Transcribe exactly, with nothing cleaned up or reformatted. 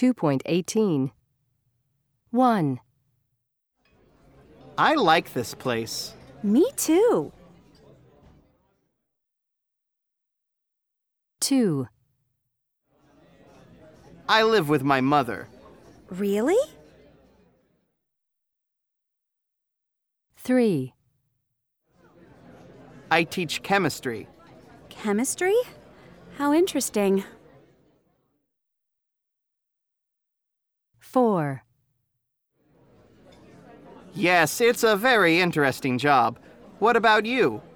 two point eighteen. one. I like this place. Me too. two. I live with my mother. Really? three. I teach chemistry. Chemistry? How interesting. four. Yes, it's a very interesting job. What about you?